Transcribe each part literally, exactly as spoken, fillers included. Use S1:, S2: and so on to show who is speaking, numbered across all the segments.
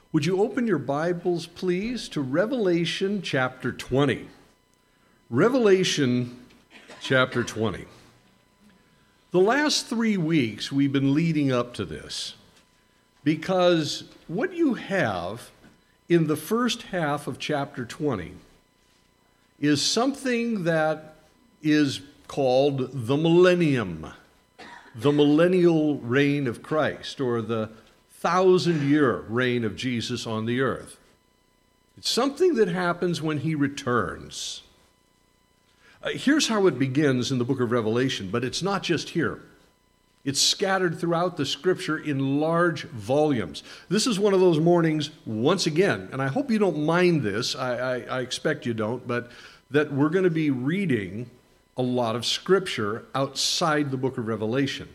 S1: Would you open your Bibles, please, to Revelation chapter twenty? Revelation chapter twenty. The last three weeks we've been leading up to this because what you have in the first half of chapter twenty is something that is called the millennium, the millennial reign of Christ, or the thousand-year reign of Jesus on the earth. It's something that happens when he returns. Uh, here's how it begins in the book of Revelation, but it's not just here. It's scattered throughout the scripture in large volumes. This is one of those mornings, once again, and I hope you don't mind this, I, I, I expect you don't, but that we're going to be reading a lot of scripture outside the book of Revelation,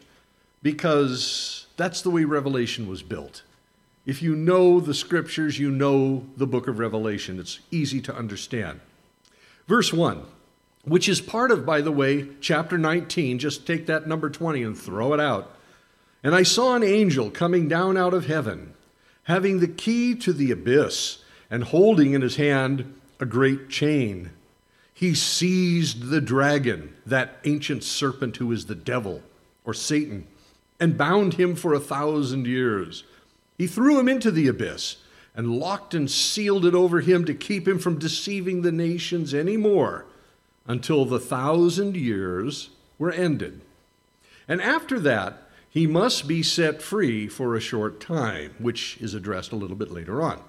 S1: because that's the way Revelation was built. If you know the scriptures, you know the book of Revelation. It's easy to understand. Verse one, which is part of, by the way, chapter nineteen. Just take that number twenty and throw it out. And I saw an angel coming down out of heaven, having the key to the abyss, and holding in his hand a great chain. He seized the dragon, that ancient serpent who is the devil, or Satan, and bound him for a thousand years. He threw him into the abyss and locked and sealed it over him to keep him from deceiving the nations any more until the thousand years were ended. And after that, he must be set free for a short time, which is addressed a little bit later on.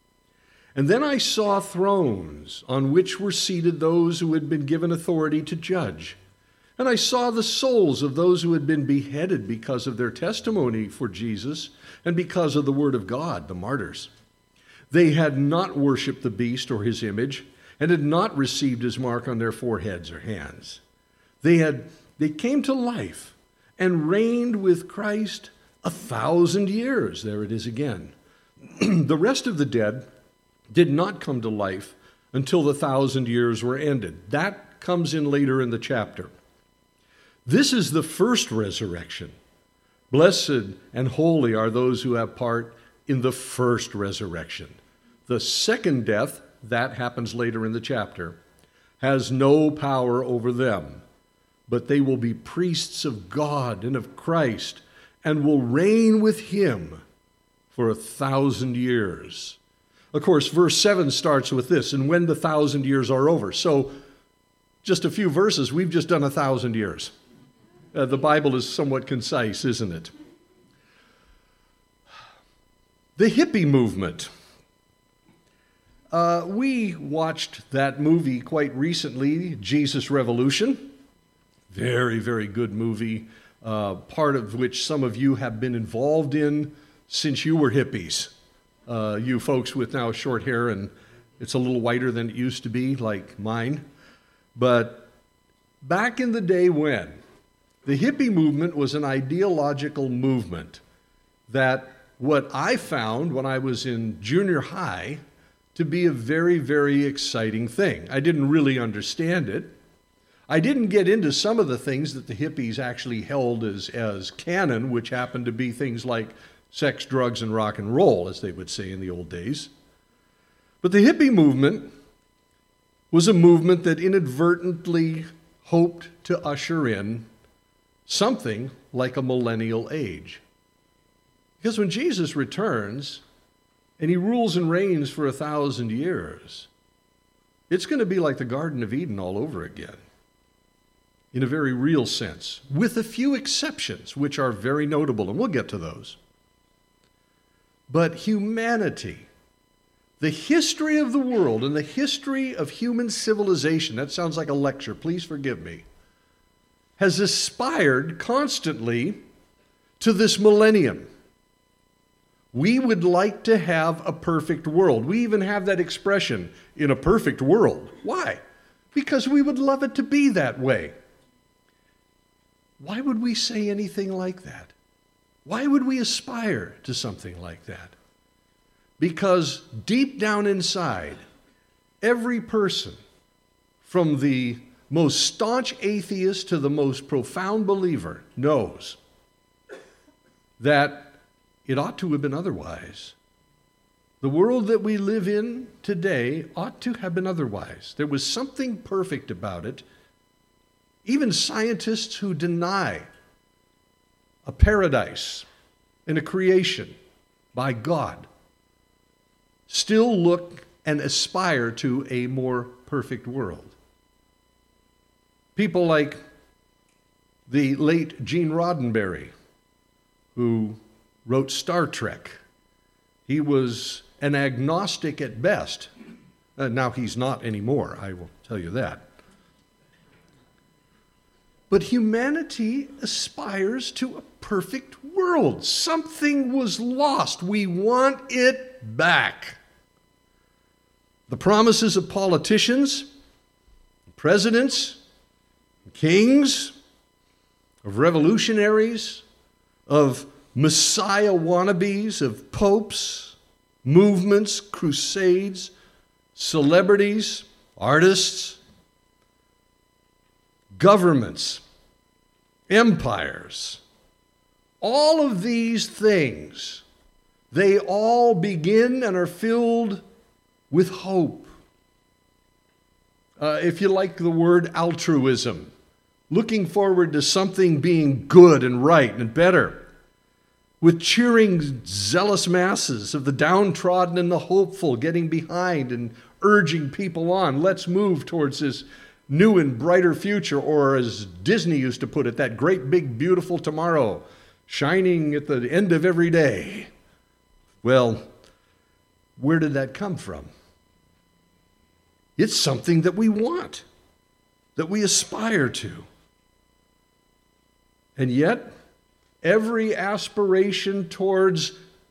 S1: And then I saw thrones on which were seated those who had been given authority to judge. And I saw the souls of those who had been beheaded because of their testimony for Jesus and because of the word of God, the martyrs. They had not worshipped the beast or his image and had not received his mark on their foreheads or hands. They had they came to life and reigned with Christ a thousand years. There it is again. The rest of the dead did not come to life until the thousand years were ended. That comes in later in the chapter. This is the first resurrection. Blessed and holy are those who have part in the first resurrection. The second death, that happens later in the chapter, has no power over them, but they will be priests of God and of Christ and will reign with him for a thousand years. Of course, verse seven starts with this, and when the thousand years are over. So just a few verses, we've just done a thousand years. Uh, the Bible is somewhat concise, isn't it? The hippie movement. Uh, we watched that movie quite recently, Jesus Revolution. Very, very good movie, uh, part of which some of you have been involved in since you were hippies. Uh, you folks with now short hair, and it's a little whiter than it used to be, like mine. But back in the day when, the hippie movement was an ideological movement that what I found when I was in junior high to be a very, very exciting thing. I didn't really understand it. I didn't get into some of the things that the hippies actually held as, as canon, which happened to be things like sex, drugs, and rock and roll, as they would say in the old days. But the hippie movement was a movement that inadvertently hoped to usher in something like a millennial age. Because when Jesus returns and he rules and reigns for a thousand years, it's going to be like the Garden of Eden all over again, in a very real sense, with a few exceptions, which are very notable, and we'll get to those. But humanity, the history of the world and the history of human civilization, that sounds like a lecture, please forgive me, has aspired constantly to this millennium. We would like to have a perfect world. We even have that expression, in a perfect world. Why? Because we would love it to be that way. Why would we say anything like that? Why would we aspire to something like that? Because deep down inside, every person, from the most staunch atheist to the most profound believer, knows that it ought to have been otherwise. The world that we live in today ought to have been otherwise. There was something perfect about it. Even scientists who deny a paradise and a creation by God still look and aspire to a more perfect world. People like the late Gene Roddenberry, who wrote Star Trek. He was an agnostic at best. Uh, now he's not anymore, I will tell you that. But humanity aspires to a perfect world. Something was lost. We want it back. The promises of politicians, presidents, kings, of revolutionaries, of Messiah wannabes, of popes, movements, crusades, celebrities, artists, governments, empires. All of these things, they all begin and are filled with hope. Uh, if you like the word altruism, looking forward to something being good and right and better, with cheering, zealous masses of the downtrodden and the hopeful getting behind and urging people on. Let's move towards this new and brighter future, or as Disney used to put it, that great big beautiful tomorrow shining at the end of every day. Well, where did that come from? It's something that we want, that we aspire to. And yet, every aspiration towards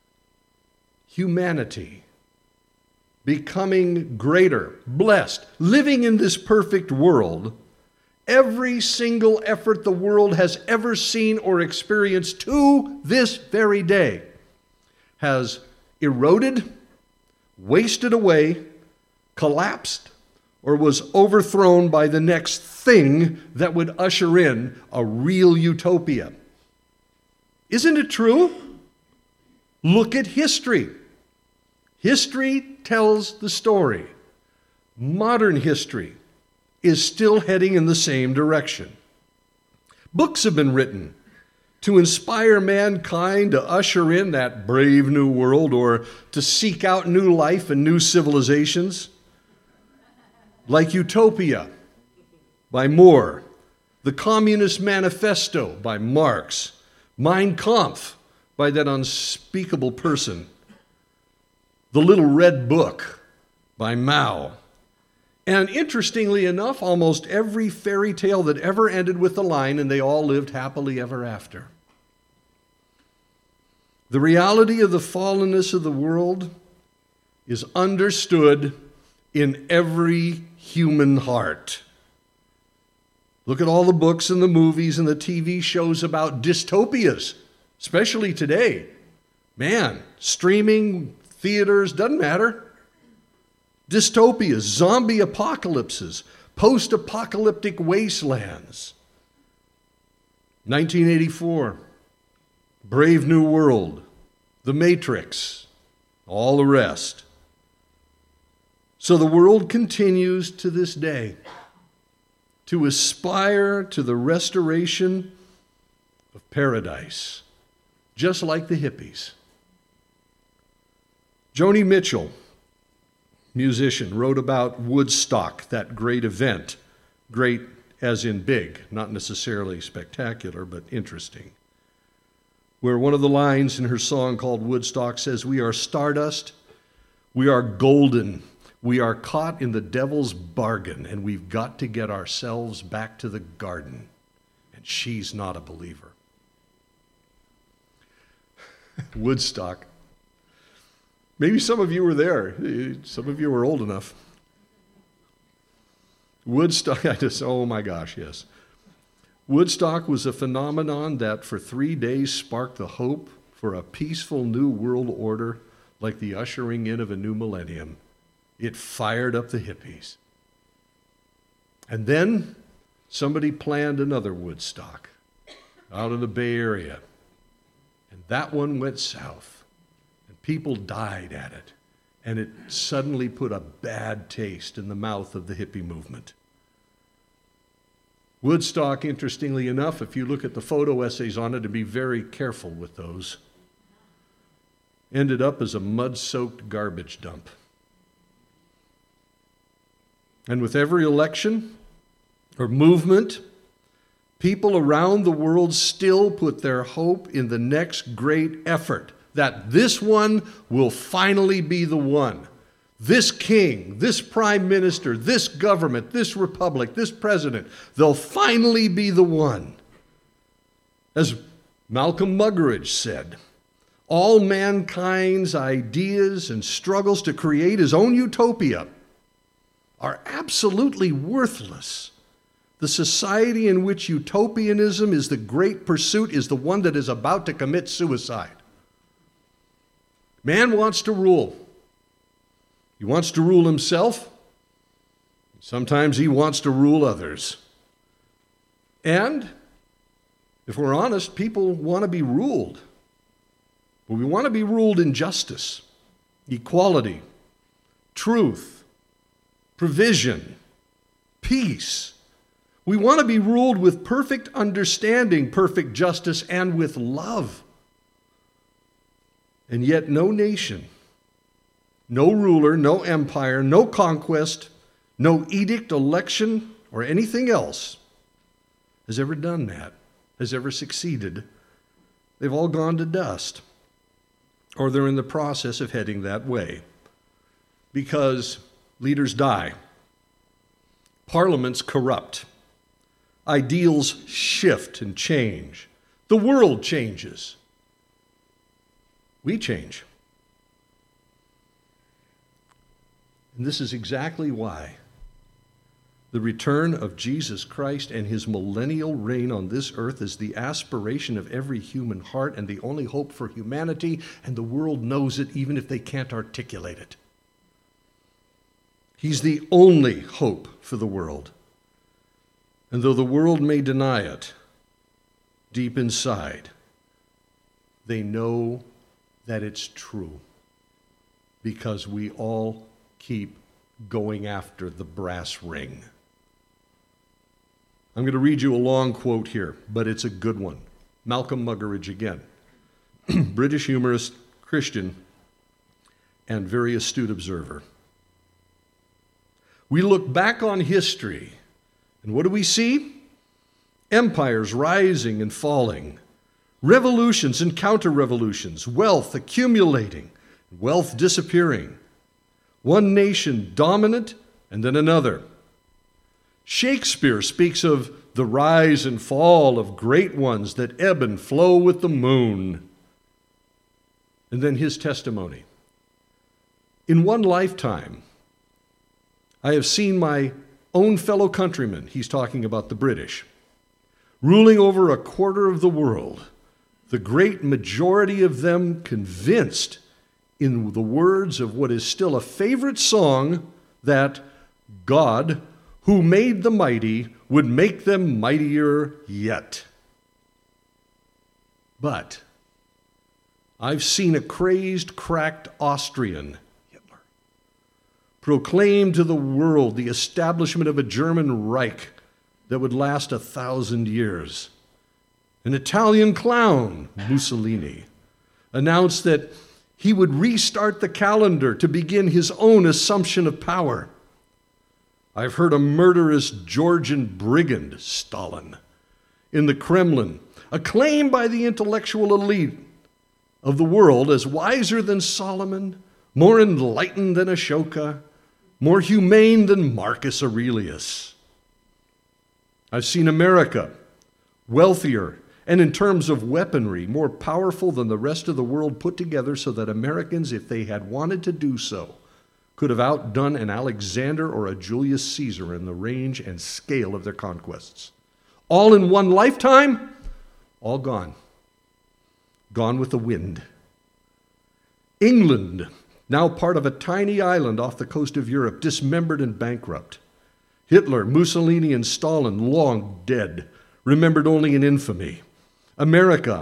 S1: humanity becoming greater, blessed, living in this perfect world, every single effort the world has ever seen or experienced to this very day has eroded, wasted away, collapsed, or was overthrown by the next thing that would usher in a real utopia. Isn't it true? Look at history. History tells the story. Modern history is still heading in the same direction. Books have been written to inspire mankind to usher in that brave new world or to seek out new life and new civilizations. Like Utopia by Moore, The Communist Manifesto by Marx, Mein Kampf by that unspeakable person, The Little Red Book by Mao. And interestingly enough, almost every fairy tale that ever ended with the line, and they all lived happily ever after. The reality of the fallenness of the world is understood in every human heart. Look at all the books and the movies and the T V shows about dystopias, especially today. Man, streaming, theaters, doesn't matter. Dystopias, zombie apocalypses, post-apocalyptic wastelands. nineteen eighty-four, Brave New World, The Matrix, all the rest. So the world continues to this day to aspire to the restoration of paradise, just like the hippies. Joni Mitchell, musician, wrote about Woodstock, that great event. Great as in big, not necessarily spectacular, but interesting. Where one of the lines in her song called Woodstock says, "We are stardust, we are golden, we are caught in the devil's bargain, and we've got to get ourselves back to the garden." And she's not a believer. Woodstock. Maybe some of you were there. Some of you were old enough. Woodstock, I just, oh my gosh, yes. Woodstock was a phenomenon that for three days sparked the hope for a peaceful new world order like the ushering in of a new millennium. It fired up the hippies. And then somebody planned another Woodstock out in the Bay Area. And that one went south. And people died at it. and it suddenly put a bad taste in the mouth of the hippie movement. Woodstock, interestingly enough, if you look at the photo essays on it, and be very careful with those, ended up as a mud-soaked garbage dump. And with every election or movement, people around the world still put their hope in the next great effort, that this one will finally be the one. This king, this prime minister, this government, this republic, this president, they'll finally be the one. As Malcolm Muggeridge said, all mankind's ideas and struggles to create his own utopia are absolutely worthless. The society in which utopianism is the great pursuit is the one that is about to commit suicide. Man wants to rule. He wants to rule himself. Sometimes he wants to rule others. And, if we're honest, people want to be ruled. But we want to be ruled in justice, equality, truth, provision, peace. We want to be ruled with perfect understanding, perfect justice, and with love. And yet no nation, no ruler, no empire, no conquest, no edict, election, or anything else has ever done that, has ever succeeded. They've all gone to dust, or they're in the process of heading that way, because leaders die, parliaments corrupt, ideals shift and change, the world changes, we change. And this is exactly why the return of Jesus Christ and his millennial reign on this earth is the aspiration of every human heart and the only hope for humanity, and the world knows it even if they can't articulate it. He's the only hope for the world. And though the world may deny it, deep inside, they know that it's true, because we all keep going after the brass ring. I'm going to read you a long quote here, but it's a good one. Malcolm Muggeridge again, British humorist, Christian, and very astute observer. We look back on history, and what do we see? Empires rising and falling, revolutions and counter-revolutions, wealth accumulating, wealth disappearing, one nation dominant and then another. Shakespeare speaks of the rise and fall of great ones that ebb and flow with the moon. And then his testimony. In one lifetime, I have seen my own fellow countrymen, he's talking about the British, ruling over a quarter of the world, the great majority of them convinced, in the words of what is still a favorite song, that God, who made the mighty, would make them mightier yet. But I've seen a crazed, cracked Austrian, Hitler, proclaim to the world the establishment of a German Reich that would last a thousand years. An Italian clown, Mussolini, announced that he would restart the calendar to begin his own assumption of power. I've heard a murderous Georgian brigand, Stalin, in the Kremlin, acclaimed by the intellectual elite of the world as wiser than Solomon, more enlightened than Ashoka, more humane than Marcus Aurelius. I've seen America, wealthier, and in terms of weaponry, more powerful than the rest of the world put together, so that Americans, if they had wanted to do so, could have outdone an Alexander or a Julius Caesar in the range and scale of their conquests. All in one lifetime, all gone. Gone with the wind. England, now part of a tiny island off the coast of Europe, dismembered and bankrupt. Hitler, Mussolini, and Stalin, long dead, remembered only in infamy. America,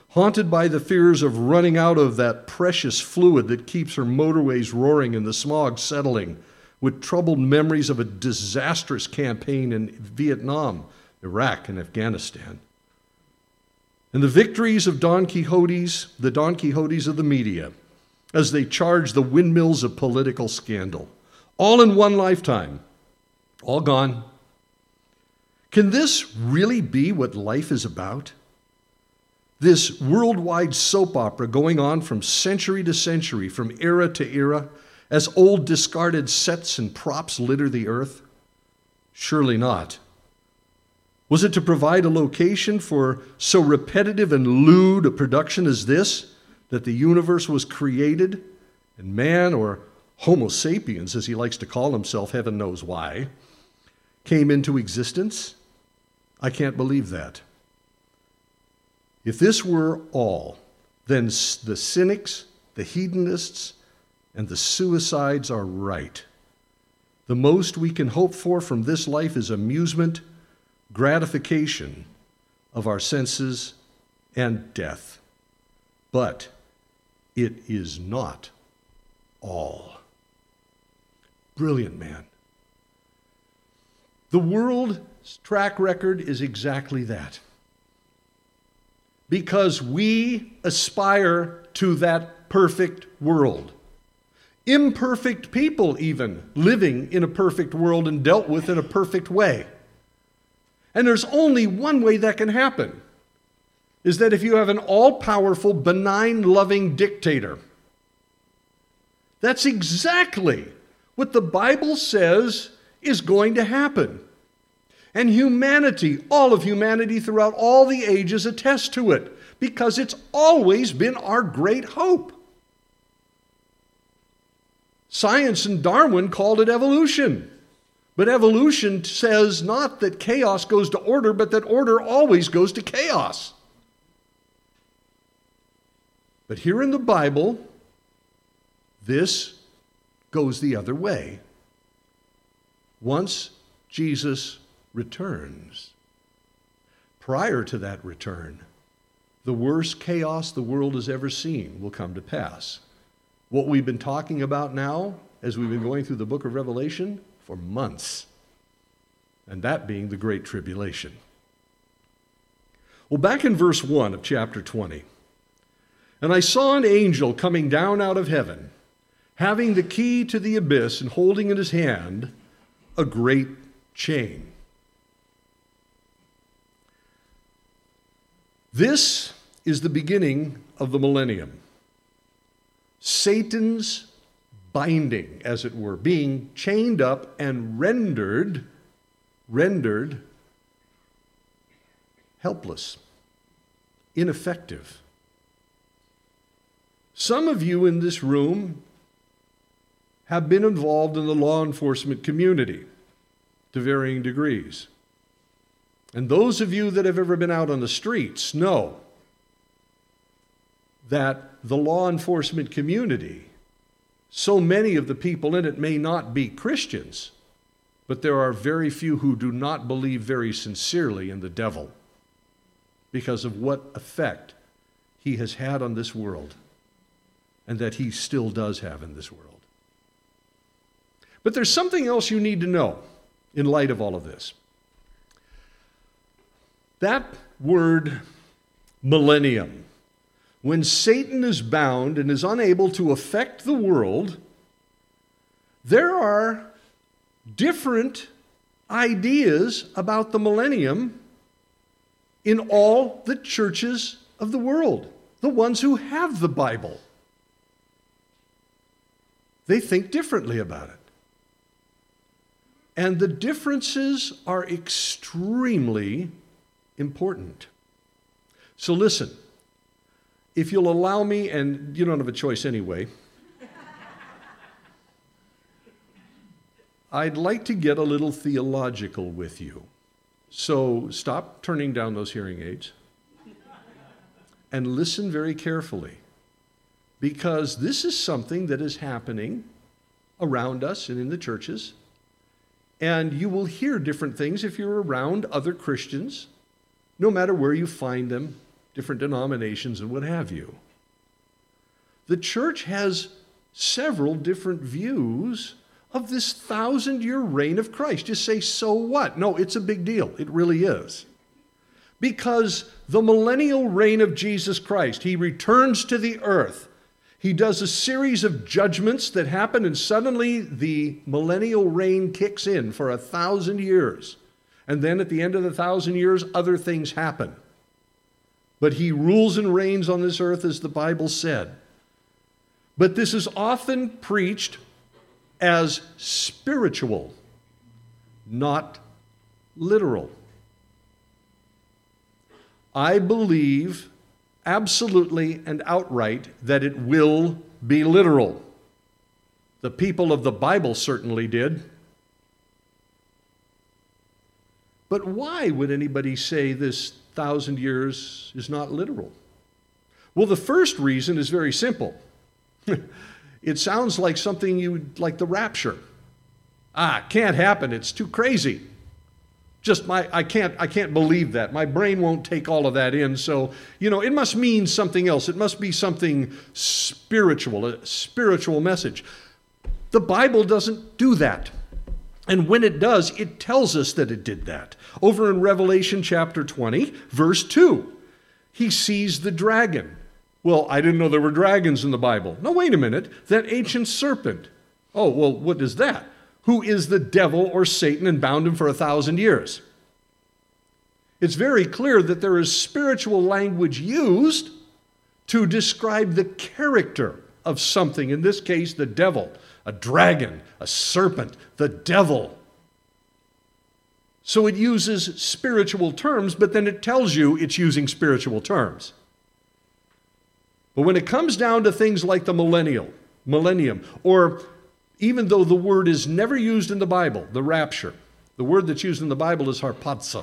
S1: haunted by the fears of running out of that precious fluid that keeps her motorways roaring and the smog settling, with troubled memories of a disastrous campaign in Vietnam, Iraq, and Afghanistan. And the victories of Don Quixotes, the Don Quixotes of the media, as they charge the windmills of political scandal, all in one lifetime, all gone. Can this really be what life is about? This worldwide soap opera going on from century to century, from era to era, as old discarded sets and props litter the earth? Surely not. Was it to provide a location for so repetitive and lewd a production as this, that the universe was created, and man, or Homo sapiens, as he likes to call himself, heaven knows why, came into existence? I can't believe that. If this were all, then the cynics, the hedonists, and the suicides are right. The most we can hope for from this life is amusement, gratification of our senses, and death. But it is not all. Brilliant man. The world's track record is exactly that. Because we aspire to that perfect world. Imperfect people even living in a perfect world and dealt with in a perfect way. And there's only one way that can happen, is that if you have an all-powerful, benign, loving dictator. That's exactly what the Bible says is going to happen. And humanity, all of humanity throughout all the ages attest to it, because it's always been our great hope. Science and Darwin called it evolution. But evolution says not that chaos goes to order, but that order always goes to chaos. But here in the Bible, this goes the other way. Once Jesus returns. Prior to that return, the worst chaos the world has ever seen will come to pass. What we've been talking about now, as we've been going through the book of Revelation, for months, and that being the Great Tribulation. Well, back in verse one of chapter twenty, and I saw an angel coming down out of heaven, having the key to the abyss and holding in his hand a great chain. This is the beginning of the millennium. Satan's binding, as it were, being chained up and rendered, rendered helpless, ineffective. Some of you in this room have been involved in the law enforcement community to varying degrees. And those of you that have ever been out on the streets know that the law enforcement community, so many of the people in it may not be Christians, but there are very few who do not believe very sincerely in the devil because of what effect he has had on this world and that he still does have in this world. But there's something else you need to know in light of all of this. That word millennium, when Satan is bound and is unable to affect the world, there are different ideas about the millennium in all the churches of the world, the ones who have the Bible. They think differently about it. And the differences are extremely important. So listen, if you'll allow me, and you don't have a choice anyway, I'd like to get a little theological with you. So stop turning down those hearing aids and listen very carefully, because this is something that is happening around us and in the churches, and you will hear different things if you're around other Christians, no matter where you find them different denominations and what have you. The church has several different views of this thousand-year reign of Christ. You say, so what? No, it's a big deal. It really is. Because the millennial reign of Jesus Christ, he returns to the earth. He does a series of judgments that happen, and suddenly the millennial reign kicks in for a thousand years. And then at the end of the thousand years, other things happen. But he rules and reigns on this earth as the Bible said. But this is often preached as spiritual, not literal. I believe absolutely and outright that it will be literal. The people of the Bible certainly did. But why would anybody say this thousand years is not literal? Well, the first reason is very simple. It sounds like something you would, like the rapture. Ah, can't happen. It's too crazy. Just my, I can't, I can't believe that. My brain won't take all of that in. So, you know, it must mean something else. It must be something spiritual, a spiritual message. The Bible doesn't do that. And when it does, it tells us that it did that. Over in Revelation chapter twenty, verse two, he sees the dragon. Well, I didn't know there were dragons in the Bible. No, wait a minute. That ancient serpent. Oh, well, what is that? Who is the devil or Satan and bound him for a thousand years? It's very clear that there is spiritual language used to describe the character of something. In this case, the devil, a dragon, a serpent, the devil. So it uses spiritual terms, but then it tells you it's using spiritual terms. But when it comes down to things like the millennial, millennium, or even though the word is never used in the Bible, the rapture, the word that's used in the Bible is harpazo.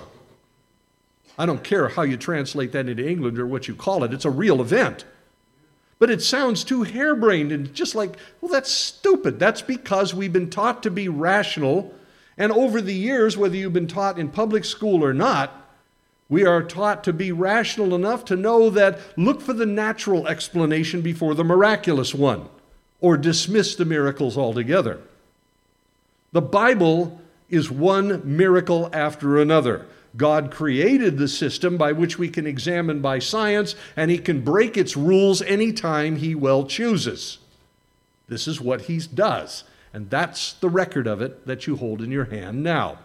S1: I don't care how you translate that into England or what you call it. It's a real event. But it sounds too harebrained and just like, well, that's stupid. That's because we've been taught to be rational. And over the years, whether you've been taught in public school or not, we are taught to be rational enough to know that look for the natural explanation before the miraculous one, or dismiss the miracles altogether. The Bible is one miracle after another. God created the system by which we can examine by science, and he can break its rules anytime he well chooses. This is what he does, and that's the record of it that you hold in your hand now.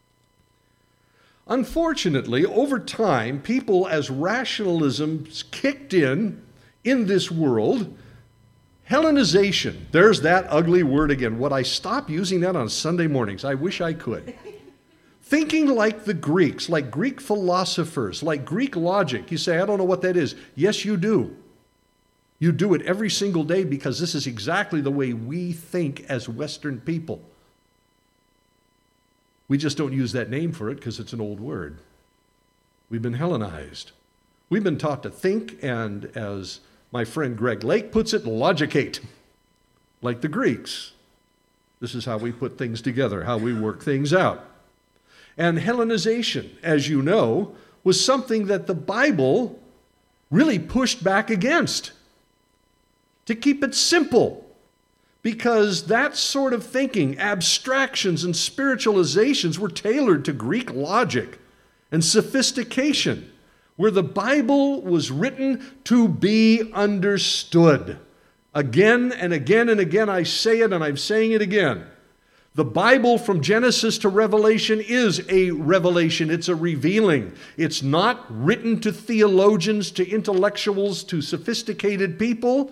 S1: Unfortunately, over time, people, as rationalism kicked in in this world, Hellenization, there's that ugly word again. Would I stop using that on Sunday mornings? I wish I could. Thinking like the Greeks, like Greek philosophers, like Greek logic. You say, I don't know what that is. Yes, you do. You do it every single day because this is exactly the way we think as Western people. We just don't use that name for it because it's an old word. We've been Hellenized. We've been taught to think and, as my friend Greg Lake puts it, logicate, like the Greeks. This is how we put things together, how we work things out. And Hellenization, as you know, was something that the Bible really pushed back against to keep it simple. Because that sort of thinking, abstractions and spiritualizations were tailored to Greek logic and sophistication, where the Bible was written to be understood. Again and again and again I say it, and I'm saying it again. The Bible from Genesis to Revelation is a revelation. It's a revealing. It's not written to theologians, to intellectuals, to sophisticated people.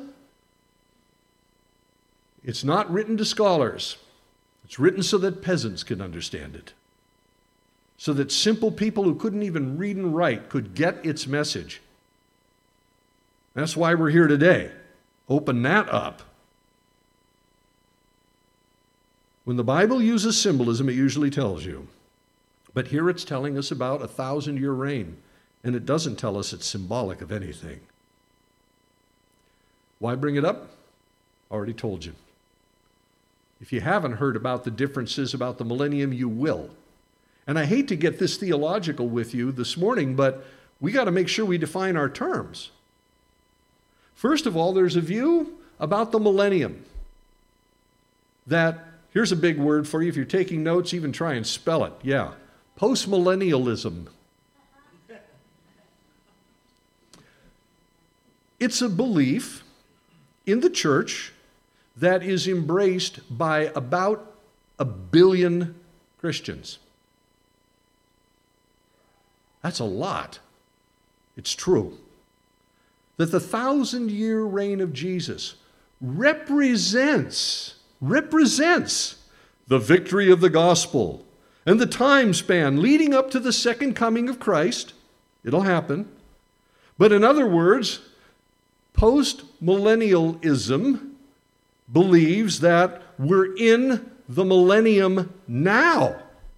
S1: It's not written to scholars. It's written so that peasants can understand it. So that simple people who couldn't even read and write could get its message. That's why we're here today. Open that up. When the Bible uses symbolism, it usually tells you. But here it's telling us about a thousand-year reign, and it doesn't tell us it's symbolic of anything. Why bring it up? Already told you. If you haven't heard about the differences about the millennium, you will. And I hate to get this theological with you this morning, but we got to make sure we define our terms. First of all, there's a view about the millennium that, here's a big word for you. If you're taking notes, even try and spell it. Yeah, postmillennialism. It's a belief in the church that is embraced by about a billion Christians. That's a lot. It's true. That the thousand-year reign of Jesus represents, represents the victory of the gospel and the time span leading up to the second coming of Christ. It'll happen. But in other words, post-millennialism believes that we're in the millennium now.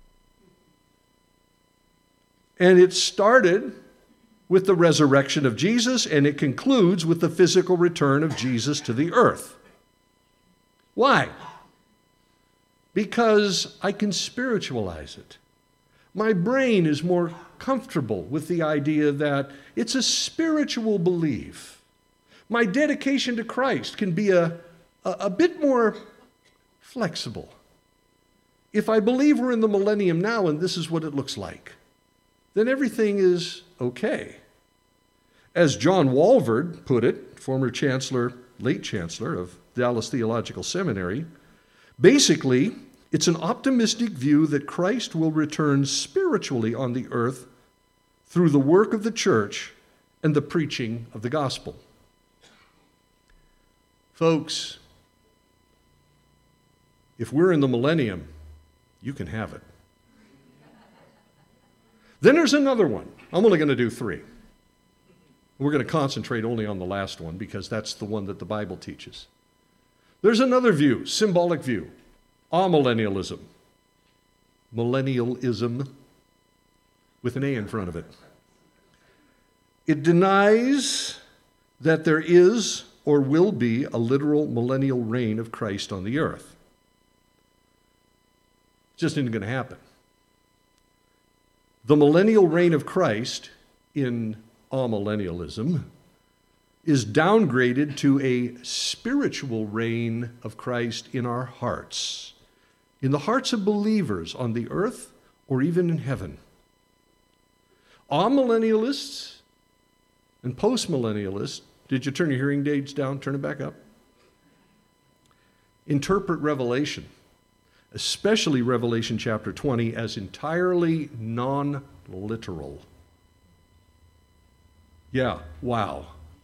S1: And it started with the resurrection of Jesus, and it concludes with the physical return of Jesus to the earth. Why? Because I can spiritualize it. My brain is more comfortable with the idea that it's a spiritual belief. My dedication to Christ can be a, a, a bit more flexible. If I believe we're in the millennium now and this is what it looks like, then everything is okay. As John Walvoord put it, former chancellor, late chancellor of Dallas Theological Seminary, basically, it's an optimistic view that Christ will return spiritually on the earth through the work of the church and the preaching of the gospel. Folks, if we're in the millennium, you can have it. Then there's another one. I'm only going to do three. We're going to concentrate only on the last one because that's the one that the Bible teaches. There's another view, symbolic view, amillennialism. Millennialism with an A in front of it. It denies that there is or will be a literal millennial reign of Christ on the earth. It just isn't going to happen. The millennial reign of Christ in amillennialism is downgraded to a spiritual reign of Christ in our hearts, in the hearts of believers on the earth or even in heaven. Amillennialists and postmillennialists, did you turn your hearing aids down? Turn it back up. Interpret Revelation, especially Revelation chapter twenty, as entirely non-literal. Yeah, wow.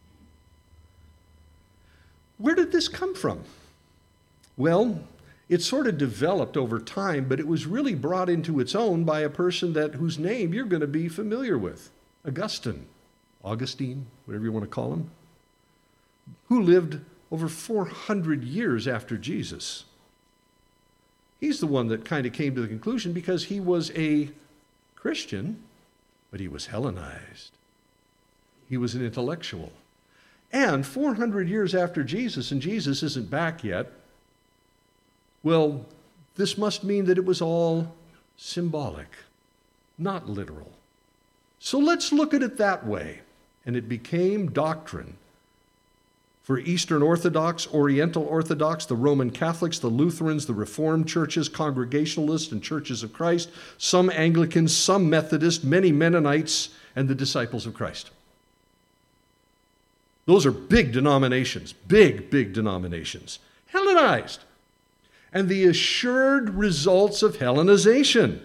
S1: Where did this come from? Well, it sort of developed over time, but it was really brought into its own by a person that whose name you're going to be familiar with, Augustine, Augustine, whatever you want to call him, who lived over four hundred years after Jesus. He's the one that kind of came to the conclusion because he was a Christian, but he was Hellenized. He was an intellectual. And four hundred years after Jesus, and Jesus isn't back yet, well, this must mean that it was all symbolic, not literal. So let's look at it that way. And it became doctrine for Eastern Orthodox, Oriental Orthodox, the Roman Catholics, the Lutherans, the Reformed churches, Congregationalists and Churches of Christ, some Anglicans, some Methodists, many Mennonites, and the disciples of Christ. Those are big denominations, big, big denominations. Hellenized. And the assured results of Hellenization.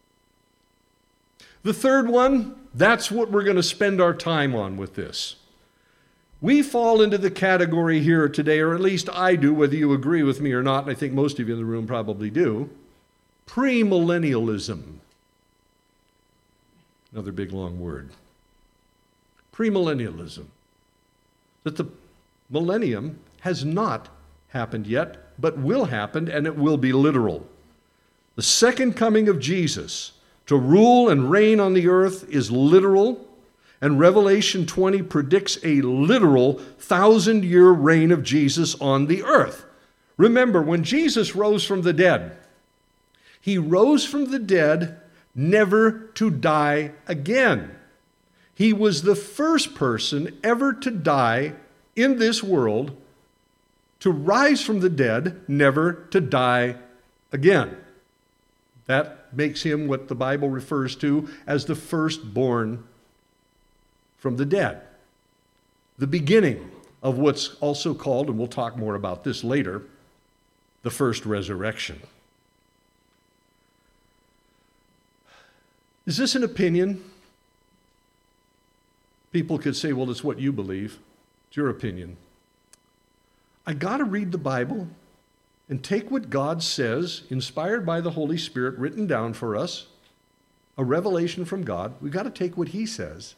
S1: The third one, that's what we're going to spend our time on with this. We fall into the category here today, or at least I do, whether you agree with me or not, and I think most of you in the room probably do, premillennialism. Another big long word. Premillennialism. That the millennium has not happened yet, but will happen, and it will be literal. The second coming of Jesus to rule and reign on the earth is literal, and Revelation twenty predicts a literal thousand-year reign of Jesus on the earth. Remember, when Jesus rose from the dead, he rose from the dead never to die again. He was the first person ever to die in this world, to rise from the dead, never to die again. That makes him what the Bible refers to as the firstborn from the dead. The beginning of what's also called, and we'll talk more about this later, the first resurrection. Is this an opinion? People could say, well, it's what you believe. It's your opinion. I got to read the Bible and take what God says, inspired by the Holy Spirit, written down for us, a revelation from God. We've got to take what he says.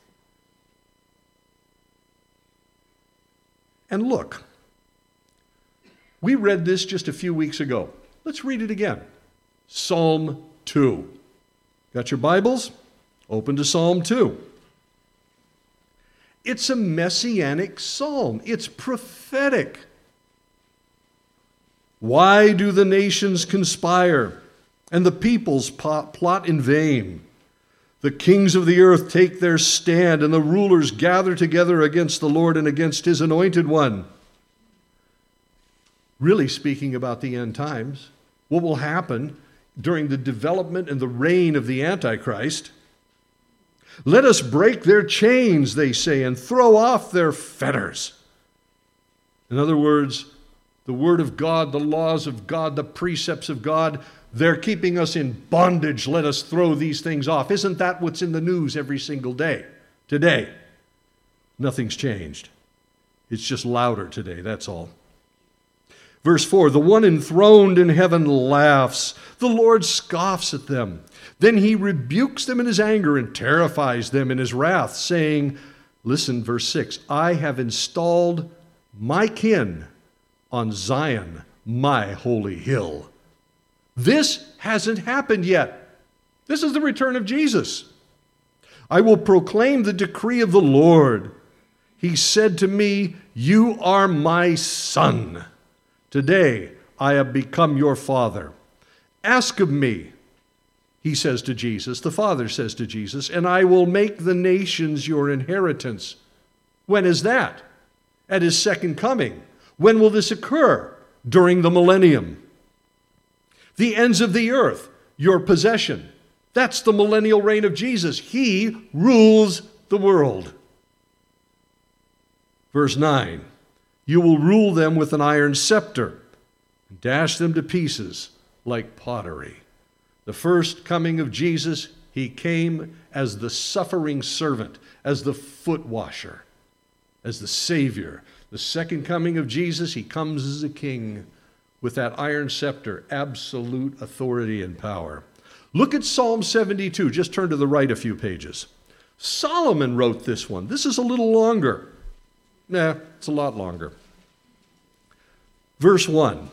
S1: And look, we read this just a few weeks ago. Let's read it again. Psalm two. Got your Bibles? Open to Psalm two. It's a messianic psalm. It's prophetic. Why do the nations conspire and the peoples plot in vain? The kings of the earth take their stand, and the rulers gather together against the Lord and against his anointed one. Really speaking about the end times, what will happen during the development and the reign of the Antichrist. Let us break their chains, they say, and throw off their fetters. In other words, the Word of God, the laws of God, the precepts of God, they're keeping us in bondage. Let us throw these things off. Isn't that what's in the news every single day? Today, nothing's changed. It's just louder today, that's all. Verse four, the one enthroned in heaven laughs. The Lord scoffs at them. Then he rebukes them in his anger and terrifies them in his wrath, saying, listen, verse six, I have installed my kin on Zion, my holy hill. This hasn't happened yet. This is the return of Jesus. I will proclaim the decree of the Lord. He said to me, you are my son. Today I have become your father. Ask of me, he says to Jesus, the Father says to Jesus, and I will make the nations your inheritance. When is that? At his second coming. When will this occur? During the millennium. The ends of the earth, your possession. That's the millennial reign of Jesus. He rules the world. Verse nine, you will rule them with an iron scepter and dash them to pieces like pottery. The first coming of Jesus, he came as the suffering servant, as the foot washer, as the Savior. The second coming of Jesus, he comes as a king with that iron scepter, absolute authority and power. Look at Psalm seventy-two. Just turn to the right a few pages. Solomon wrote this one. This is a little longer. Nah, it's a lot longer. Verse one.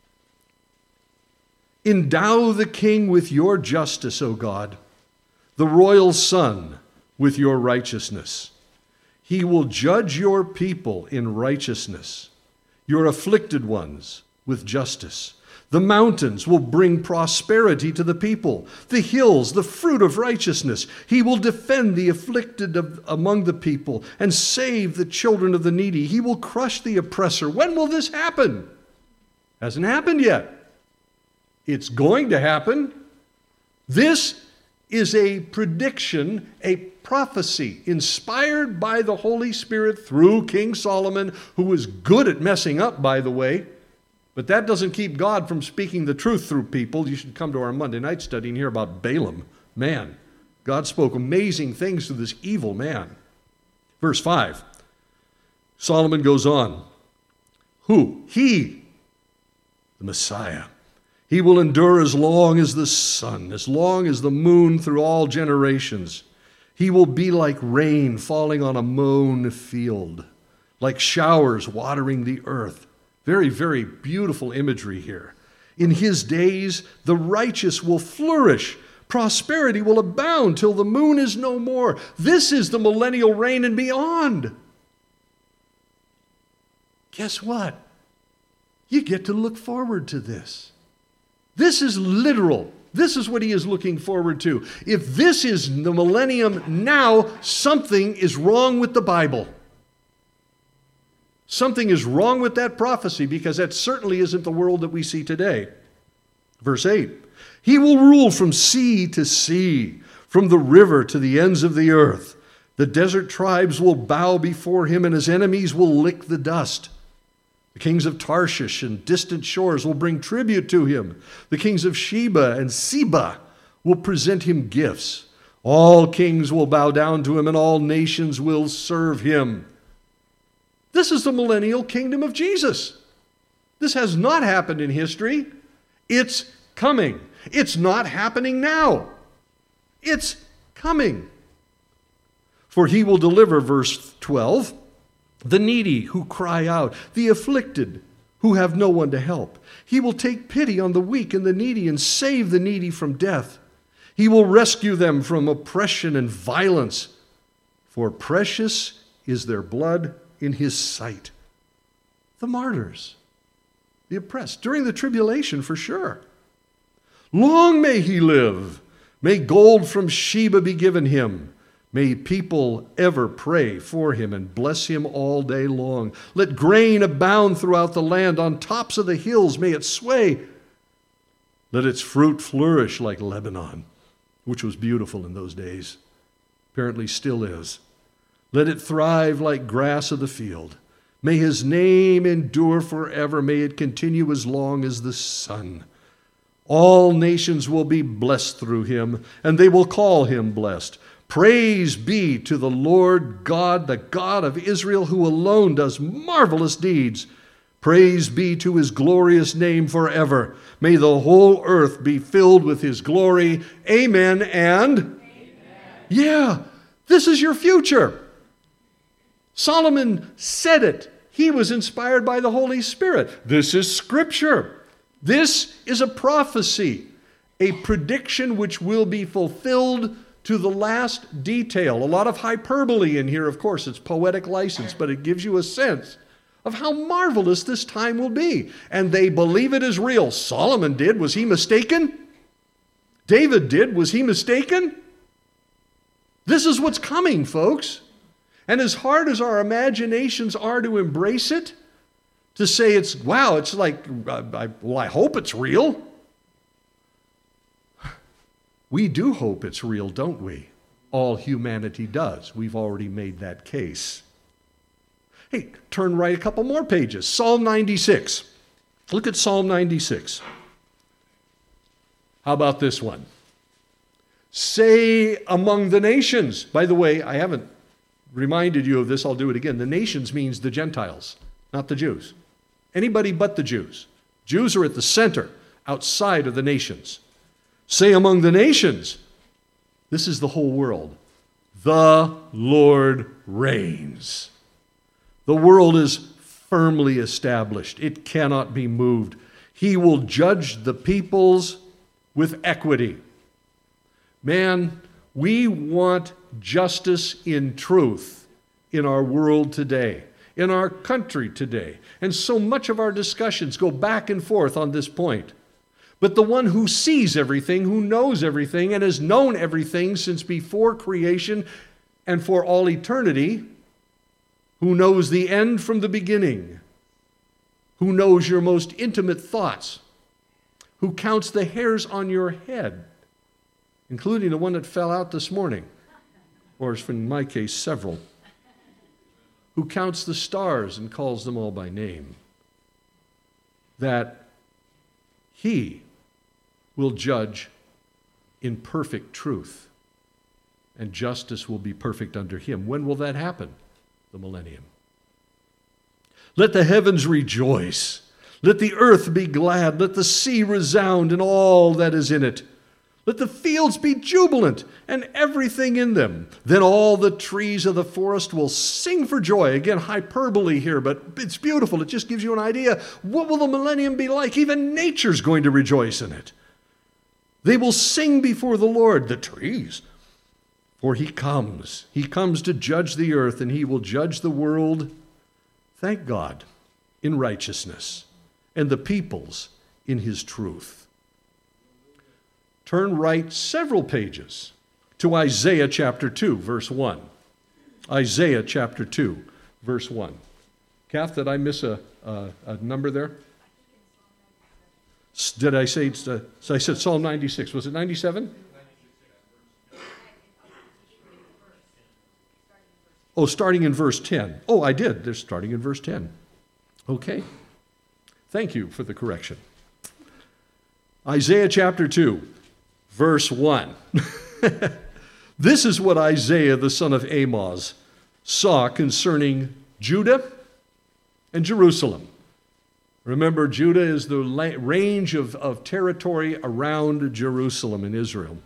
S1: Endow the king with your justice, O God, the royal son with your righteousness. He will judge your people in righteousness, your afflicted ones with justice. The mountains will bring prosperity to the people, the hills, the fruit of righteousness. He will defend the afflicted of, among the people and save the children of the needy. He will crush the oppressor. When will this happen? Hasn't happened yet. It's going to happen. This is a prediction, a prophecy inspired by the Holy Spirit through King Solomon, who was good at messing up, by the way. But that doesn't keep God from speaking the truth through people. You should come to our Monday night study and hear about Balaam. Man, God spoke amazing things to this evil man. Verse five, Solomon goes on. Who? He, the Messiah. He will endure as long as the sun, as long as the moon through all generations. He will be like rain falling on a mown field, like showers watering the earth. Very, very beautiful imagery here. In his days, the righteous will flourish. Prosperity will abound till the moon is no more. This is the millennial reign and beyond. Guess what? You get to look forward to this. This is literal. This is what he is looking forward to. If this is the millennium now, something is wrong with the Bible. Something is wrong with that prophecy, because that certainly isn't the world that we see today. Verse eight, he will rule from sea to sea, from the river to the ends of the earth. The desert tribes will bow before him, and his enemies will lick the dust. The kings of Tarshish and distant shores will bring tribute to him. The kings of Sheba and Seba will present him gifts. All kings will bow down to him, and all nations will serve him. This is the millennial kingdom of Jesus. This has not happened in history. It's coming. It's not happening now. It's coming. For he will deliver, verse twelve, the needy who cry out, the afflicted who have no one to help. He will take pity on the weak and the needy and save the needy from death. He will rescue them from oppression and violence, for precious is their blood in his sight. The martyrs, the oppressed, during the tribulation for sure. Long may he live. May gold from Sheba be given him. May people ever pray for him and bless him all day long. Let grain abound throughout the land. On tops of the hills may it sway. Let its fruit flourish like Lebanon, which was beautiful in those days. Apparently still is. Let it thrive like grass of the field. May his name endure forever. May it continue as long as the sun. All nations will be blessed through him, and they will call him blessed. Praise be to the Lord God, the God of Israel, who alone does marvelous deeds. Praise be to his glorious name forever. May the whole earth be filled with his glory. Amen and? Amen. Yeah, this is your future. Solomon said it. He was inspired by the Holy Spirit. This is Scripture. This is a prophecy, a prediction which will be fulfilled to the last detail. A lot of hyperbole in here, of course. It's poetic license, but it gives you a sense of how marvelous this time will be. And they believe it is real. Solomon did. Was he mistaken? David did. Was he mistaken? This is what's coming, folks. And as hard as our imaginations are to embrace it, to say it's, wow, it's like, uh, I, well, I hope it's real. We do hope it's real, don't we? All humanity does. We've already made that case. Hey, turn right a couple more pages. Psalm ninety-six. Look at Psalm ninety-six. How about this one? Say among the nations. By the way, I haven't reminded you of this. I'll do it again. The nations means the Gentiles, not the Jews. Anybody but the Jews. Jews are at the center, outside of the nations. Say among the nations. This is the whole world. The Lord reigns. The world is firmly established. It cannot be moved. He will judge the peoples with equity. Man, we want justice in truth in our world today, in our country today. And so much of our discussions go back and forth on this point. But the one who sees everything, who knows everything, and has known everything since before creation and for all eternity, who knows the end from the beginning, who knows your most intimate thoughts, who counts the hairs on your head, including the one that fell out this morning, or in my case, several, who counts the stars and calls them all by name, that he will judge in perfect truth, and justice will be perfect under him. When will that happen? The millennium. Let the heavens rejoice. Let the earth be glad. Let the sea resound and all that is in it. Let the fields be jubilant and everything in them. Then all the trees of the forest will sing for joy. Again, hyperbole here, but it's beautiful. It just gives you an idea. What will the millennium be like? Even nature's going to rejoice in it. They will sing before the Lord, the trees, for he comes. He comes to judge the earth, and he will judge the world, thank God, in righteousness, and the peoples in his truth. turn right several pages to Isaiah chapter two, verse one. Isaiah chapter two, verse one. Kath, did I miss a, a, a number there? Did I say, uh, so I said Psalm ninety-six. Was it ninety-seven? Oh, starting in verse ten. Oh, I did. They're starting in verse ten. Okay. Thank you for the correction. Isaiah chapter two, verse one. This is what Isaiah, the son of Amoz, saw concerning Judah and Jerusalem. Remember, Judah is the range of, of territory around Jerusalem in Israel.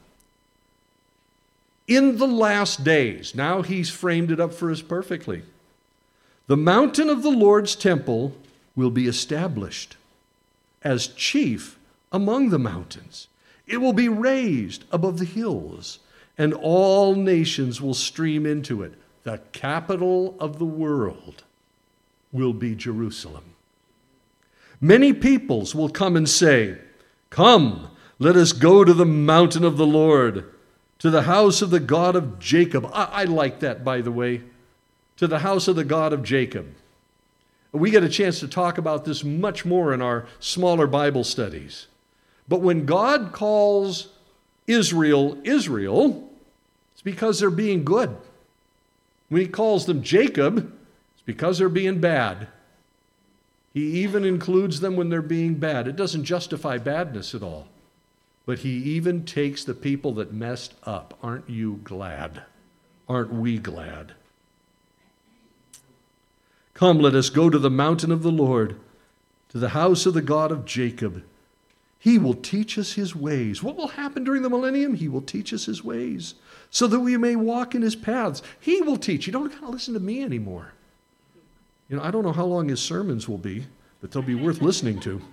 S1: In the last days, now he's framed it up for us perfectly. The mountain of the Lord's temple will be established as chief among the mountains. It will be raised above the hills, and all nations will stream into it. The capital of the world will be Jerusalem. Many peoples will come and say, "Come, let us go to the mountain of the Lord, to the house of the God of Jacob." I, I like that, by the way. To the house of the God of Jacob. We get a chance to talk about this much more in our smaller Bible studies. But when God calls Israel, Israel, it's because they're being good. When he calls them Jacob, it's because they're being bad. He even includes them when they're being bad. It doesn't justify badness at all. But he even takes the people that messed up. Aren't you glad? Aren't we glad? Come, let us go to the mountain of the Lord, to the house of the God of Jacob. He will teach us his ways. What will happen during the millennium? He will teach us his ways so that we may walk in his paths. He will teach. You don't got to listen to me anymore. You know, I don't know how long his sermons will be, but they'll be worth listening to.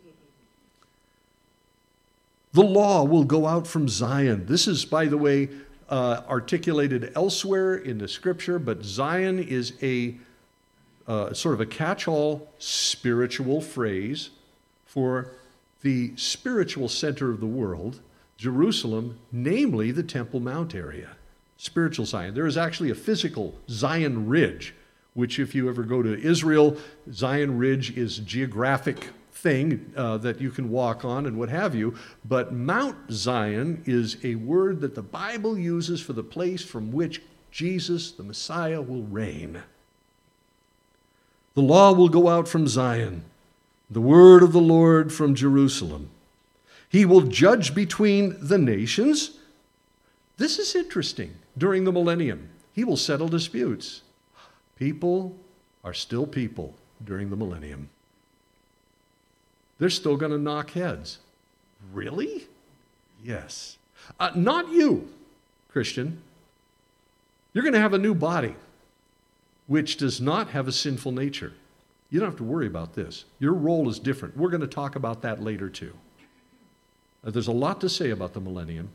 S1: The law will go out from Zion. This is, by the way, uh, articulated elsewhere in the scripture, but Zion is a uh, sort of a catch-all spiritual phrase for the spiritual center of the world, Jerusalem, namely the Temple Mount area, spiritual Zion. There is actually a physical Zion Ridge, which if you ever go to Israel, Zion Ridge is a geographic thing uh, that you can walk on and what have you. But Mount Zion is a word that the Bible uses for the place from which Jesus, the Messiah, will reign. The law will go out from Zion, the word of the Lord from Jerusalem. He will judge between the nations. This is interesting. During the millennium, he will settle disputes. People are still people during the millennium. They're still going to knock heads. Really? Yes. Uh, not you, Christian. You're going to have a new body, which does not have a sinful nature. You don't have to worry about this. Your role is different. We're going to talk about that later too. Uh, there's a lot to say about the millennium,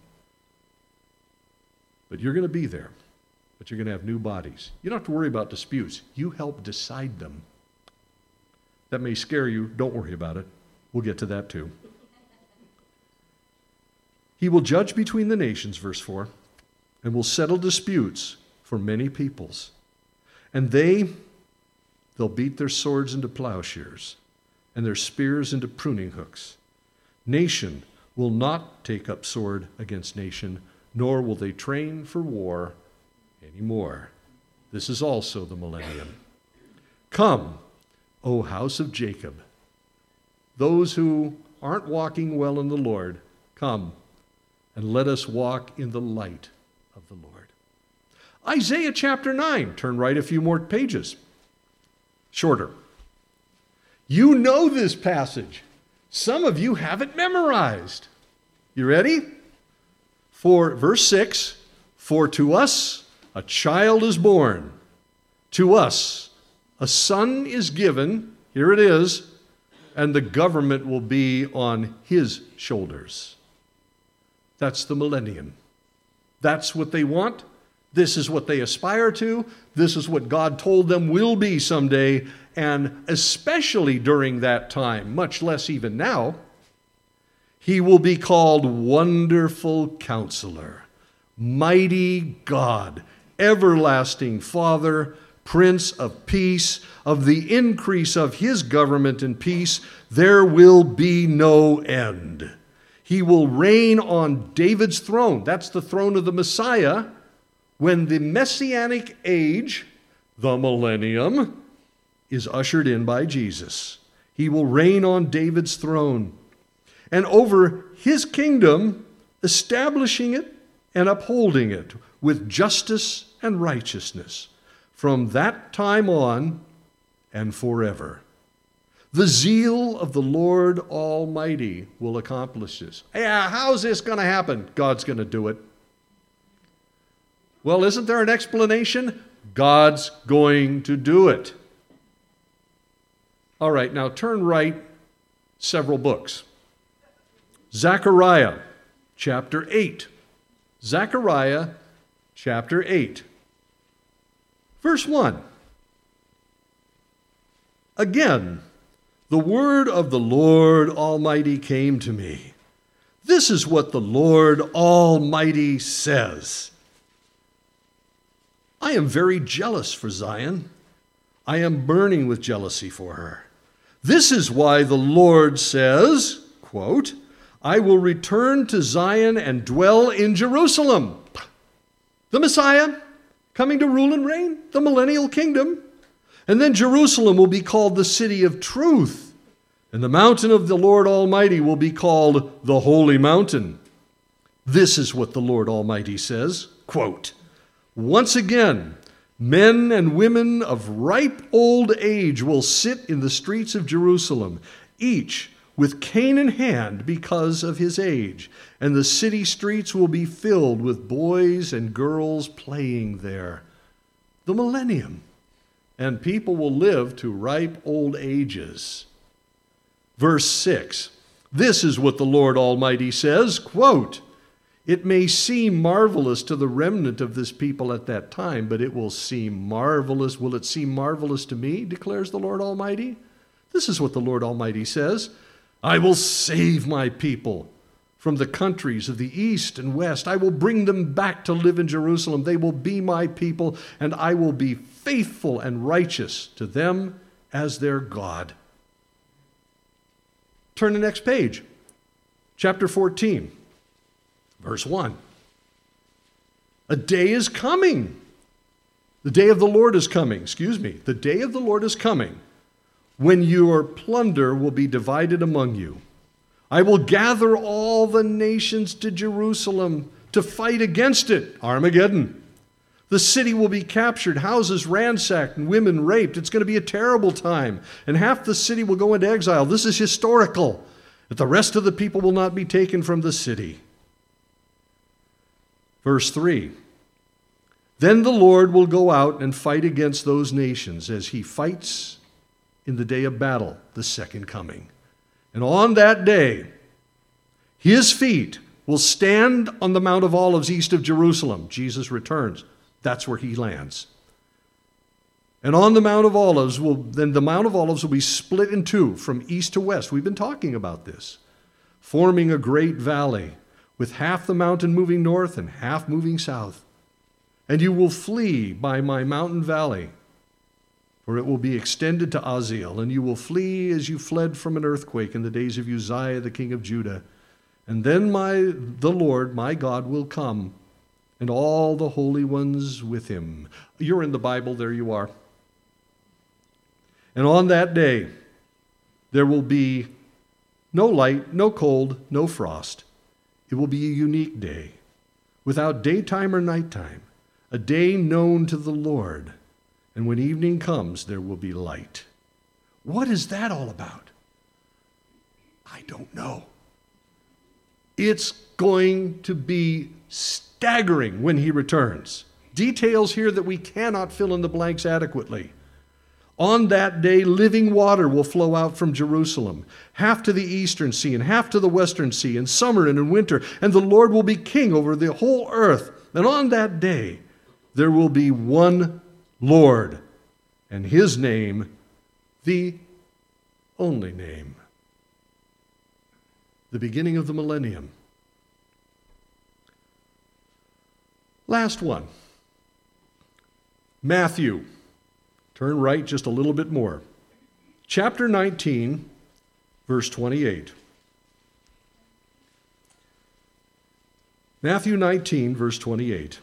S1: but you're going to be there. But you're going to have new bodies. You don't have to worry about disputes. You help decide them. That may scare you. Don't worry about it. We'll get to that too. He will judge between the nations, verse four, and will settle disputes for many peoples. And they, they'll beat their swords into plowshares and their spears into pruning hooks. Nation will not take up sword against nation, nor will they train for war anymore. This is also the millennium. Come, O house of Jacob. Those who aren't walking well in the Lord, come and let us walk in the light of the Lord. Isaiah chapter nine. Turn right a few more pages. Shorter. You know this passage. Some of you have it memorized. You ready? For verse six, for to us a child is born, to us a son is given, here it is, and the government will be on his shoulders. That's the millennium. That's what they want. This is what they aspire to. This is what God told them will be someday, and especially during that time, much less even now, He will be called Wonderful Counselor, Mighty God, Everlasting Father, Prince of Peace. Of the increase of his government and peace, there will be no end. He will reign on David's throne. That's the throne of the Messiah. When the Messianic age, the millennium, is ushered in by Jesus, he will reign on David's throne. And over his kingdom, establishing it and upholding it with justice and righteousness from that time on and forever. The zeal of the Lord Almighty will accomplish this. Yeah, how's this going to happen? God's going to do it. Well, isn't there an explanation? God's going to do it. All right, now turn right several books. Zechariah chapter eight. Zechariah chapter eight. Verse one. Again, the word of the Lord Almighty came to me. This is what the Lord Almighty says. I am very jealous for Zion. I am burning with jealousy for her. This is why the Lord says, quote, I will return to Zion and dwell in Jerusalem. The Messiah coming to rule and reign, the millennial kingdom. And then Jerusalem will be called the city of truth. And the mountain of the Lord Almighty will be called the Holy Mountain. This is what the Lord Almighty says, quote, once again, men and women of ripe old age will sit in the streets of Jerusalem, each with cane in hand because of his age, and the city streets will be filled with boys and girls playing there. The millennium. And people will live to ripe old ages. Verse six, this is what the Lord Almighty says, quote, it may seem marvelous to the remnant of this people at that time, but it will seem marvelous. Will it seem marvelous to me, declares the Lord Almighty? This is what the Lord Almighty says, I will save my people from the countries of the east and west. I will bring them back to live in Jerusalem. They will be my people, and I will be faithful and righteous to them as their God. Turn to the next page. Chapter fourteen, verse one. A day is coming. The day of the Lord is coming. Excuse me. The day of the Lord is coming when your plunder will be divided among you. I will gather all the nations to Jerusalem to fight against it. Armageddon. The city will be captured, houses ransacked, and women raped. It's going to be a terrible time. And half the city will go into exile. This is historical. But the rest of the people will not be taken from the city. Verse three. Then the Lord will go out and fight against those nations as he fights in the day of battle, the second coming. And on that day, his feet will stand on the Mount of Olives east of Jerusalem. Jesus returns. That's where he lands. And on the Mount of Olives, will then the Mount of Olives will be split in two from east to west. We've been talking about this. Forming a great valley with half the mountain moving north and half moving south. And you will flee by my mountain valley, for it will be extended to Aziel, and you will flee as you fled from an earthquake in the days of Uzziah, the king of Judah. And then my the Lord, my God, will come, and all the holy ones with him. You're in the Bible, there you are. And on that day, there will be no light, no cold, no frost. It will be a unique day, without daytime or nighttime, a day known to the Lord. And when evening comes, there will be light. What is that all about? I don't know. It's going to be staggering when he returns. Details here that we cannot fill in the blanks adequately. On that day, living water will flow out from Jerusalem, half to the eastern sea and half to the western sea, in summer and in winter, and the Lord will be king over the whole earth. And on that day, there will be one Lord, and his name, the only name. the beginning of the millennium. Last one. Matthew. Turn right just a little bit more. Chapter nineteen, verse twenty-eight. Matthew nineteen, verse twenty-eight.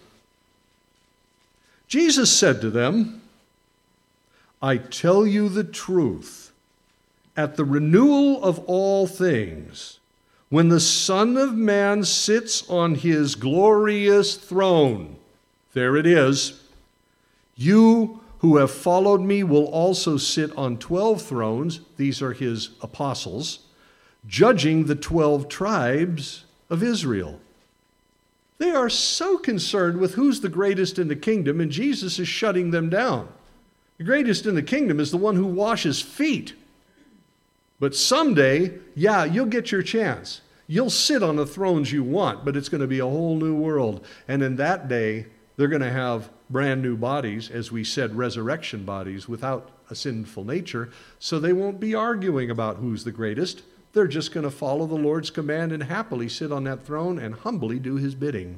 S1: Jesus said to them, I tell you the truth, at the renewal of all things, when the Son of Man sits on his glorious throne, there it is, you who have followed me will also sit on twelve thrones, these are his apostles, judging the twelve tribes of Israel. They are so concerned with who's the greatest in the kingdom, and Jesus is shutting them down. The greatest in the kingdom is the one who washes feet. But someday, yeah, you'll get your chance. You'll sit on the thrones you want, but it's going to be a whole new world. And in that day, they're going to have brand new bodies, as we said, resurrection bodies without a sinful nature, so they won't be arguing about who's the greatest. They're just going to follow the Lord's command and happily sit on that throne and humbly do his bidding.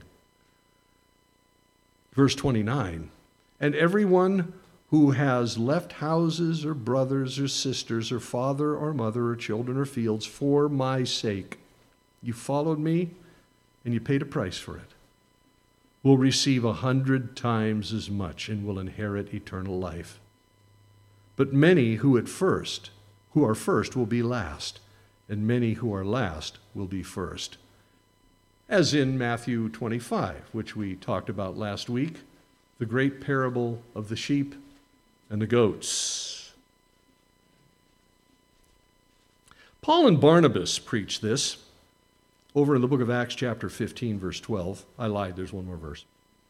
S1: Verse twenty-nine, and everyone who has left houses or brothers or sisters or father or mother or children or fields for my sake, you followed me and you paid a price for it, will receive a hundred times as much and will inherit eternal life. But many who at first, who are first will be last, and many who are last will be first. As in Matthew twenty-five, which we talked about last week, the great parable of the sheep and the goats. Paul and Barnabas preached this over in the book of Acts chapter fifteen, verse twelve. I lied, there's one more verse.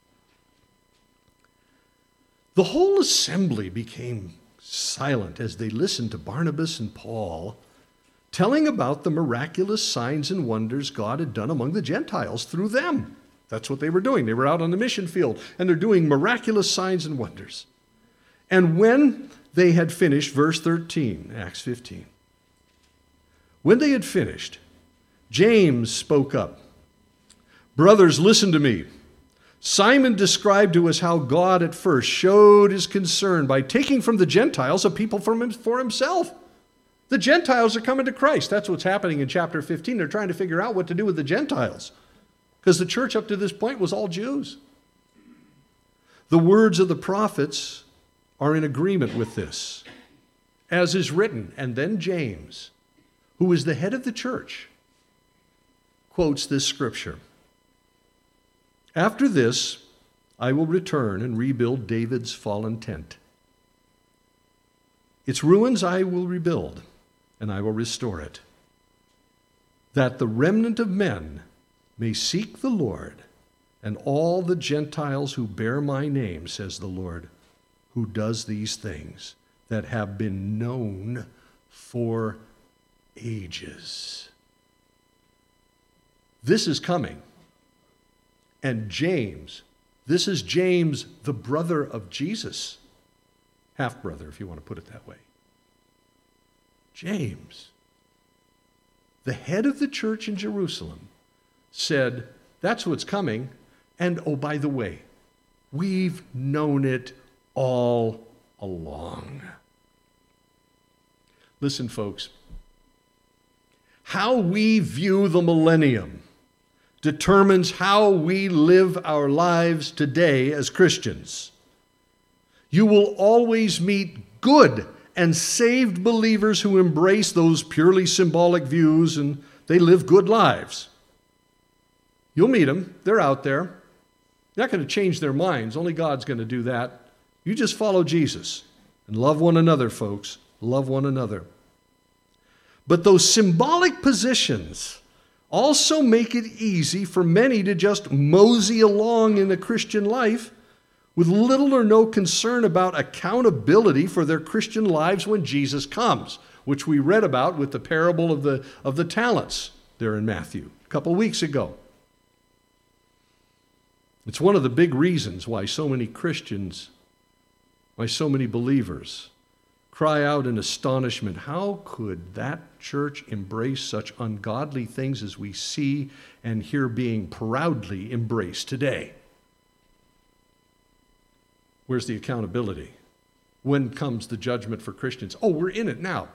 S1: The whole assembly became silent as they listened to Barnabas and Paul telling about the miraculous signs and wonders God had done among the Gentiles through them. That's what they were doing. They were out on the mission field, and they're doing miraculous signs and wonders. And when they had finished, verse thirteen, Acts fifteen, when they had finished, James spoke up. Brothers, listen to me. Simon described to us how God at first showed his concern by taking from the Gentiles a people from him, for himself. The Gentiles are coming to Christ. That's what's happening in chapter fifteen. They're trying to figure out what to do with the Gentiles, because the church up to this point was all Jews. The words of the prophets are in agreement with this, as is written. And then James, who is the head of the church, quotes this scripture. After this, I will return and rebuild David's fallen tent. Its ruins I will rebuild, and I will restore it, that the remnant of men may seek the Lord, and all the Gentiles who bear my name, says the Lord, who does these things that have been known for ages. This is coming. And James, this is James, the brother of Jesus, half-brother, if you want to put it that way. James, the head of the church in Jerusalem, said, that's what's coming. And oh, by the way, we've known it all along. Listen, folks, how we view the millennium determines how we live our lives today as Christians. You will always meet good and saved believers who embrace those purely symbolic views, and they live good lives. You'll meet them. They're out there. They're not going to change their minds. Only God's going to do that. You just follow Jesus and love one another, folks. Love one another. But those symbolic positions also make it easy for many to just mosey along in the Christian life with little or no concern about accountability for their Christian lives when Jesus comes, which we read about with the parable of the, of the talents there in Matthew a couple weeks ago. It's one of the big reasons why so many Christians, why so many believers cry out in astonishment, how could that church embrace such ungodly things as we see and hear being proudly embraced today? Where's the accountability? When comes the judgment for Christians? Oh, we're in it now.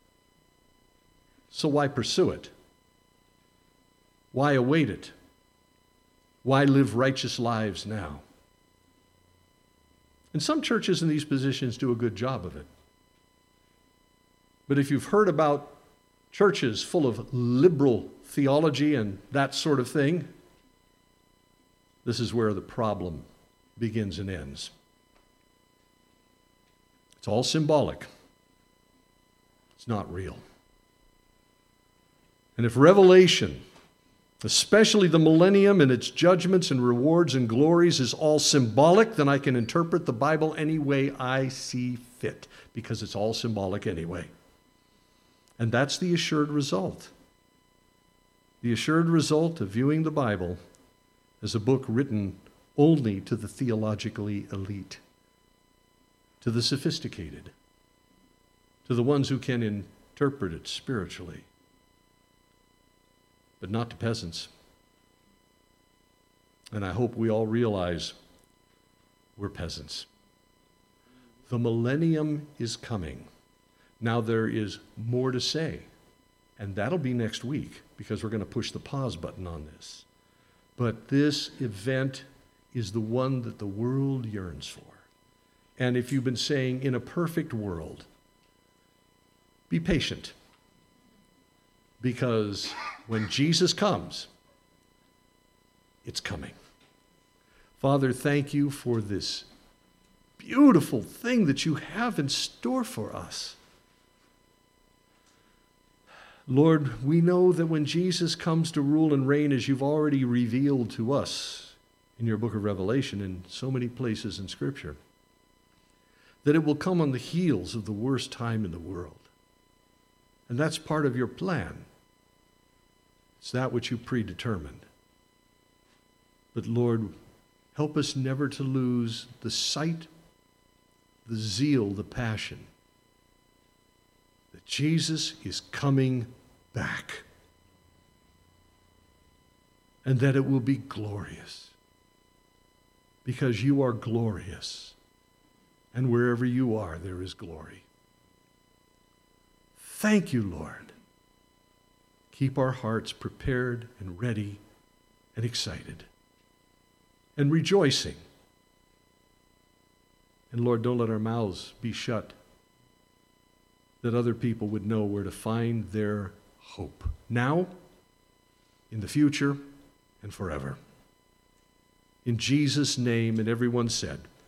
S1: So why pursue it? Why await it? Why live righteous lives now? And some churches in these positions do a good job of it. But if you've heard about churches full of liberal theology and that sort of thing, this is where the problem begins and ends. It's all symbolic. It's not real. And if Revelation, especially the millennium and its judgments and rewards and glories, is all symbolic, then I can interpret the Bible any way I see fit, because it's all symbolic anyway. And that's the assured result. The assured result of viewing the Bible as a book written only to the theologically elite, to the sophisticated, to the ones who can interpret it spiritually, but not to peasants. And I hope we all realize we're peasants. The millennium is coming. Now there is more to say, and that'll be next week, because we're going to push the pause button on this. But this event is the one that the world yearns for. And if you've been saying, in a perfect world, be patient, because when Jesus comes, it's coming. Father, thank you for this beautiful thing that you have in store for us. Lord, we know that when Jesus comes to rule and reign, as you've already revealed to us in your book of Revelation and so many places in Scripture, that it will come on the heels of the worst time in the world. And that's part of your plan. It's that which you predetermined. But Lord, help us never to lose the sight, the zeal, the passion that Jesus is coming back, and that it will be glorious, because you are glorious, and wherever you are, there is glory. Thank you, Lord. Keep our hearts prepared and ready and excited and rejoicing. And Lord, don't let our mouths be shut, that other people would know where to find their hope, now, in the future, and forever. In Jesus' name, and everyone said,